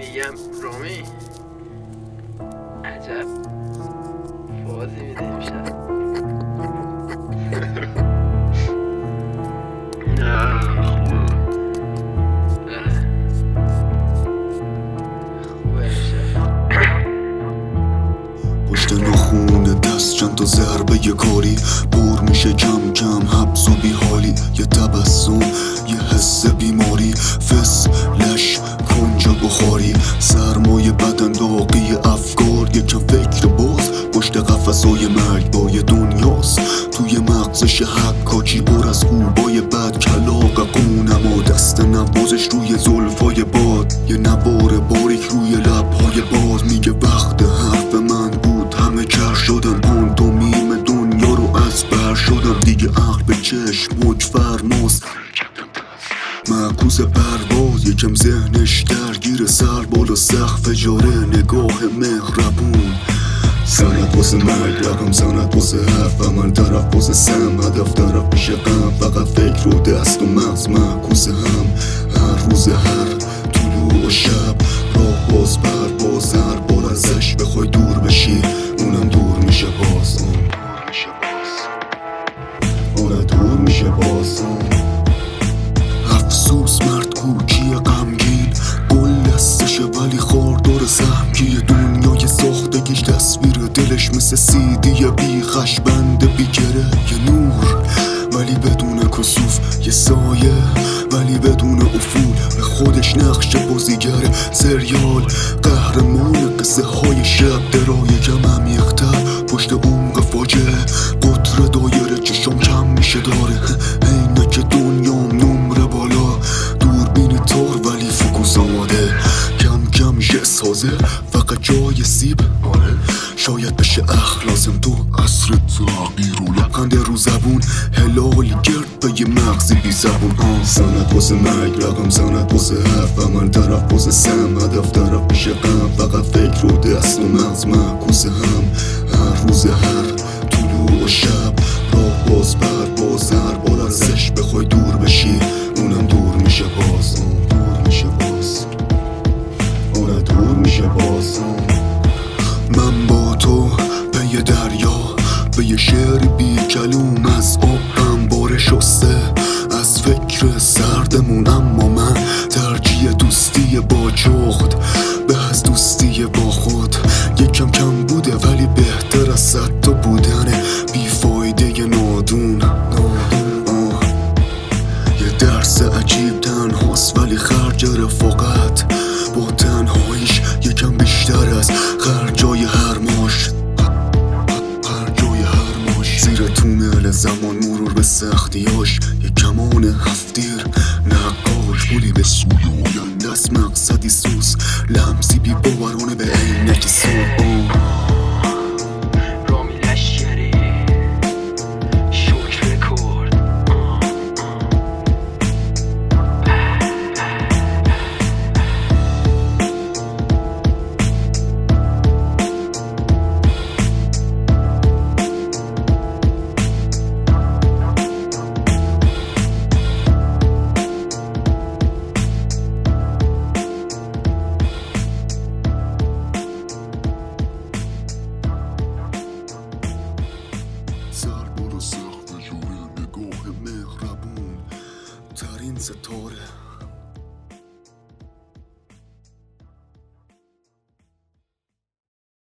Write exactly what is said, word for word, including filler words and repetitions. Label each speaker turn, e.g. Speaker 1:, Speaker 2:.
Speaker 1: میگم رومی عجب فازی میده امشب.
Speaker 2: پشت نخونه دست چند تا ضربه یه کاری پر میشه کم کم حبس و بیحالی، یه تبسم یه حس بیماری فس لش کنجا بخاری، سرمایه بدن داغی افکار، یکم فکر باز پشت قفسای مرگ با یه دنیاست توی مغزش حکاکی پر از خوبای بد کلاق قونم و دست نوازش روی زلفای باد، یه نوار باریک روی لبهای باز میگه وقت حرف من بود همه کر شدم، پانتومیم دنیا رو از بر شدم دیگه، عقل به چشم موج فرماست معکوس پرواز، یکم ذهنش درگیر سر بالا سقف جاره نگاه مهربون، سند واسه مرگ رقم سند واسه حرف عمل طرف واسه سم هدف طرف پیش غم، فقط فکر و دست و مغز معکوس هم، هر روز هر طلوع و شب راه باز بر باز هر بار ازش بخوای دور بشی اونم دور میشه باز، دور میشه باز آره دور میشه باز. افسوس مرد کوکی غمگین گل دستشه ولی خاردار سهمگی، دنیای ساختگیش تصویر دلش مثل سیدی بی خش بنده بی گره، یه نور ولی بدون کسوف، یه سایه ولی بدون افول، به خودش نقش بازیگره سریال قهرمان قصه های شب درای کم عمیق‌تر پشت عمق فاجعه، قطر دایره چشم کم میشه داره عینک دنیام نمره بالا، دوربین تار ولی فوکوس آماده، کم کم میشه سازه فقط جای سیب، آره شاید بشه اخلاصم تو عصر تغییر و لبخند رو زبون، هلال گرد به یه مغزی بی زبون، سند واسه مرگ رقم سند واسه حرف عمل طرف واسه سم هدف طرف پیش غم، فقط فکر و دست و مغز معکوس هم، هر روز هر طلوع و شب راه باز بر باز هر بار ازش بخوای دور بشی اونم دور میشه باز، دور میشه باز آره دور میشه باز. من با تو به یه دریا به یه شعر بی کلوم از آب انباره شسته از فکر سردمون، اما من ترجیح دوستی با جغد به از دوستی با خود، یکم کم بوده ولی بهتر از صد تا بودنه بیفایده نادون، آه. یه درس عجیب تنهاست ولی خرج رفاق